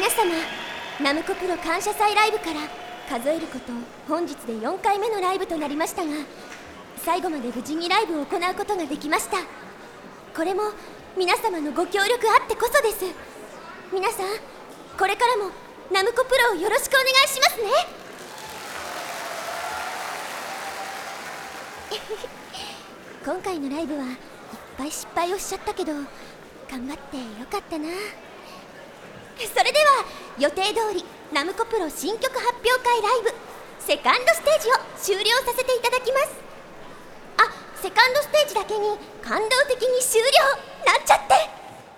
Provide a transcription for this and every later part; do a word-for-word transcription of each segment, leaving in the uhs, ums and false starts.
皆様、ナムコプロ感謝祭ライブから数えること本日でよんかいめのライブとなりましたが、最後まで無事にライブを行うことができました。これも皆様のご協力あってこそです。皆さん、これからもナムコプロをよろしくお願いしますね。今回のライブはいっぱい失敗をしちゃったけど、頑張ってよかったな。それでは予定通りナムコプロ新曲発表会ライブセカンドステージを終了させていただきます。あ、セカンドステージだけに感動的に終了なんちゃって。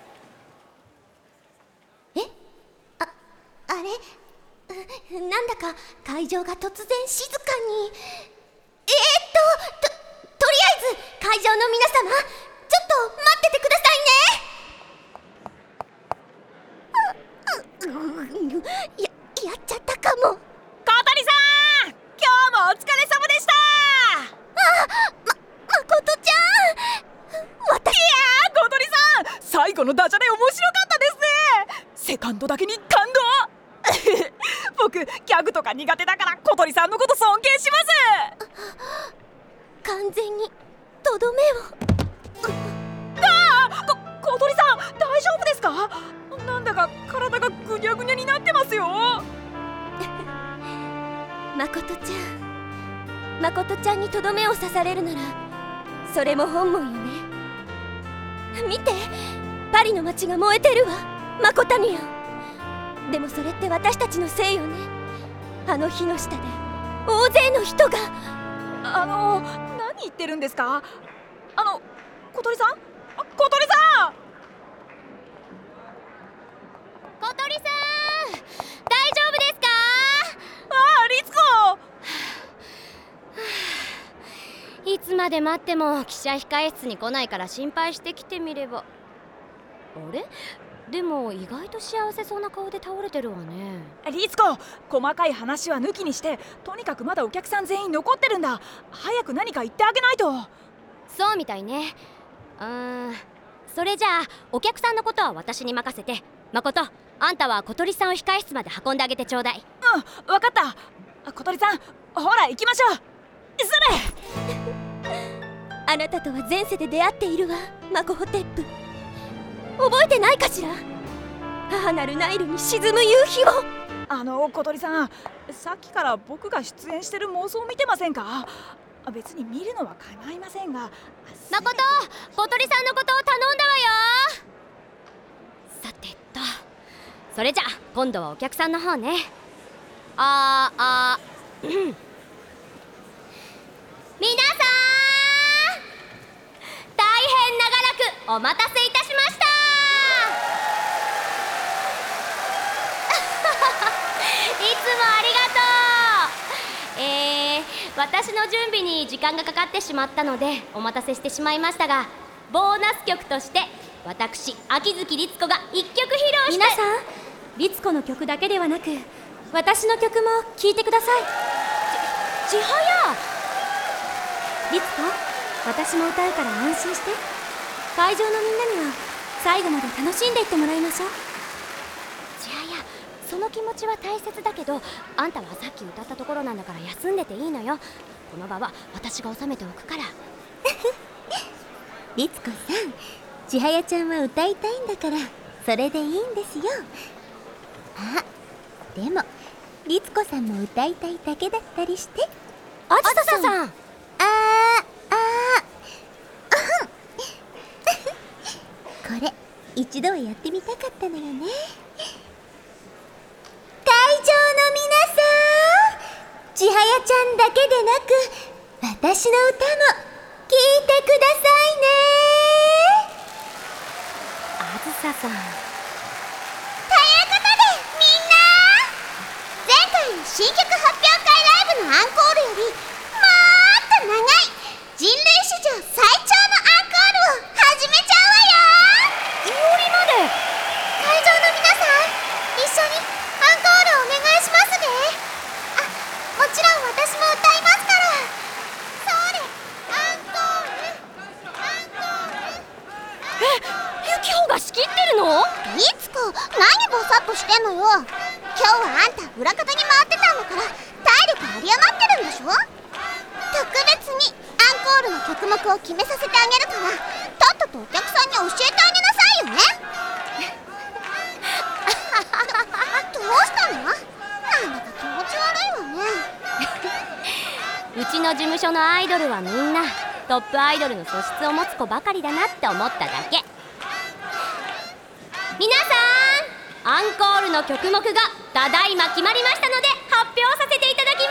えああれなんだか会場が突然静かに。えー、っとととりあえず会場の皆様、ちょっと待っててくださいね。や、やっちゃったかも。 小鳥さん、今日もお疲れ様でした。 あ、ま、誠ちゃん、私。 いやー、小鳥さん、最後のダジャレ面白かったですね。セカンドだけに感動。僕、ギャグとか苦手だから小鳥さんのこと尊敬します。 完全にとどめを。 ああ、こ小鳥さん、大丈夫ですか？なんだか体がぐにゃぐにゃになってますよ。 誠ちゃん、誠ちゃんにとどめを刺されるならそれも本望よね。見て、パリの街が燃えてるわ、誠にゃん。でもそれって私たちのせいよね。あの火の下で大勢の人が。 あの、何言ってるんですか？あの、小鳥さん？小鳥さん！ 小鳥さん、大丈夫ですか？ ああ、律子。 いつまで待っても記者控え室に来ないから心配してきてみれば。あれ？でも意外と幸せそうな顔で倒れてるわね。 律子、細かい話は抜きにして、とにかくまだお客さん全員残ってるんだ。早く何か言ってあげないと。 そうみたいね。うーん、それじゃあお客さんのことは私に任せて、誠、あんたは小鳥さんを控え室まで運んであげてちょうだい。 うん、分かった。小鳥さん、ほら行きましょう。それ。 あなたとは前世で出会っているわ、マコホテップ。覚えてないかしら？母なるナイルに沈む夕日を。 あの、小鳥さん、さっきから僕が出演してる妄想を見てませんか？別に見るのは構いませんが。 誠、小鳥さんのことを頼んだわよ。さてと、それじゃ今度はお客さんの方ね。あーあー、うん、皆さん、大変長らくお待たせいたしました。いつもありがとう。えー、私の準備に時間がかかってしまったのでお待たせしてしまいましたが、ボーナス曲として私、秋月律子が一曲披露して。 皆さん、律子の曲だけではなく私の曲も聴いてください。 ち、ちはや。 律子、私も歌うから安心して。会場のみんなには最後まで楽しんでいってもらいましょう。 ちはや、その気持ちは大切だけど、あんたはさっき歌ったところなんだから休んでていいのよ。この場は私が収めておくから。 律子さん、千早ちゃんは歌いたいんだからそれでいいんですよ。あ、でも律子さんも歌いたいだけだったりして。 あずささん、 あーあーこれ一度はやってみたかったのよね。会場の皆さん、千早ちゃんだけでなく私の歌も聴いてくださいね。 あずささん。 ということでみんな、前回の新曲発表会ライブのアンコールよりもーっと長い人類史上最長のアンコールを始めちゃうわよ。 いおりまで。 会場の皆さん、一緒にアンコールお願いしますね。あ、もちろん私も歌いますから。それ、アンコール、アンコール。 え、ユキホが仕切ってるの？ 律子、 何ボサッとしてんのよ。今日はあんた裏方に回ってたんだから体力有り余ってるんでしょ。特別にアンコールの曲目を決めさせてあげるからとっととお客さんに教えてあげなさいよね。どうしたの？なんだか気持ち悪いわね。 うちの事務所のアイドルはみんなトップアイドルの素質を持つ子ばかりだなって思っただけ。皆さん、アンコールの曲目がただいま決まりましたので発表させていただき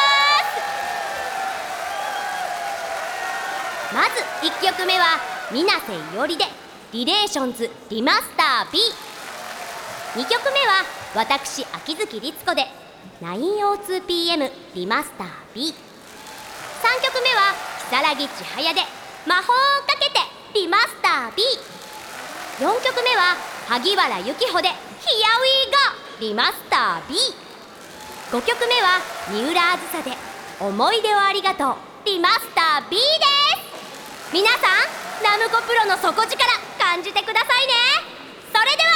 ます。まずいっきょくめは水瀬いおりでリレーションズリマスター ビー。 にきょくめは私秋月律子で ナインオーツーピーエム リマスター ビー。 さんきょくめは如月千早で魔法をかけてリマスター ビー。 よんきょくめは萩原由紀穂で Here We Go リマスター ビー。 ごきょくめは三浦あずさで思い出をありがとうリマスター ビー です。皆さんナムコプロの底力感じてくださいね。それでは